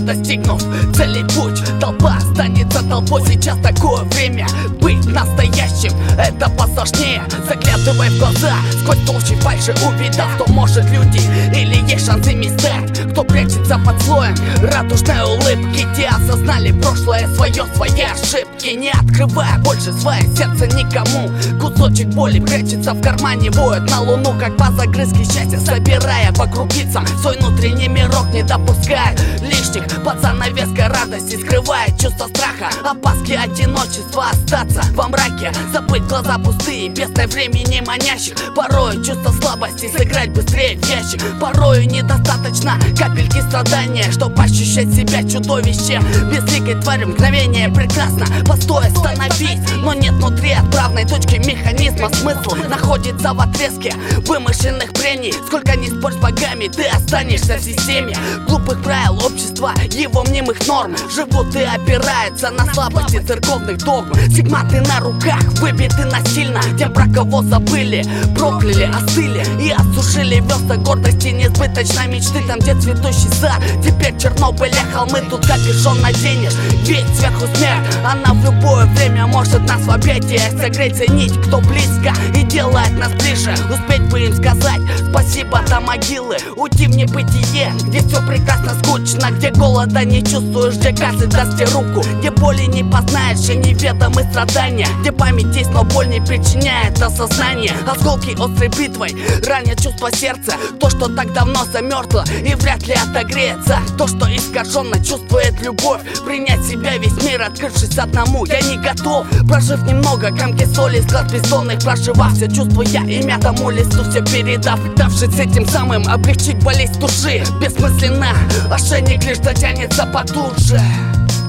достигнув цели путь, толпа останется толпой. Сейчас такое время быть настоящим, это посложнее. Заглядывай в глаза, сквозь толщи фальши увидав, что может люди или есть шансы стать. Кто прячется под слоем радужной улыбки, те осознали прошлое свое, свои ошибки. Не открывая больше свое сердце никому, кусочек боли прячется в кармане, воет на луну, как по загрызке счастья, собирая по крупицам свой внутренний мирок, не допуская лишних под занавеской радости, скрывая чувство страха, опаски, одиночества, остаться во мраке, забыть глаза пустые, бездной времени манящих. Порою чувство слабости, сыграть быстрее в ящик. Порою недостаточно капельки страдания, чтоб ощущать себя чудовищем, безликой тварью. Мгновение прекрасно, постой, остановись, но нет внутри отправной точки механизма. Смысл находится в отрезке вымышленных прений. Сколько ни спорь с богами, ты останешься в системе глупых правил общества, его мнимых норм. Живут и опираются на слабости церковных догм. Стигматы на руках выбиты насильно тем, про кого забыли, прокляли, остыли и осушили весла гордости несбыточной мечты. Там, где цветущий сад, теперь Чернобыля холмы. Тут капюшон наденешь, ведь сверху смерть, она в любое время может нас в объятиях согреть. Ценить, кто близко и делает нас ближе, успеть бы им сказать спасибо до могилы. Уйти в небытие, где все прекрасно скучно, где голода не чувствуешь, где каждый даст тебе руку, где боли не познаешь и неведомы страдания, где память есть, но боль не причиняет осознание. Осколки острой бритвой ранят чувство сердца, то, что так давно замерзло и вряд ли отогреется, то, что искаженно чувствует любовь. Принять себя весь мир, открывшись одному, я не готов. Прожив немного, комки соли с глаз бессонных, проживав все чувствуя имя тому листу, все передав, давшись этим самым облегчить болезнь души. Бессмысленно, ошейник лишь дотянется потуже.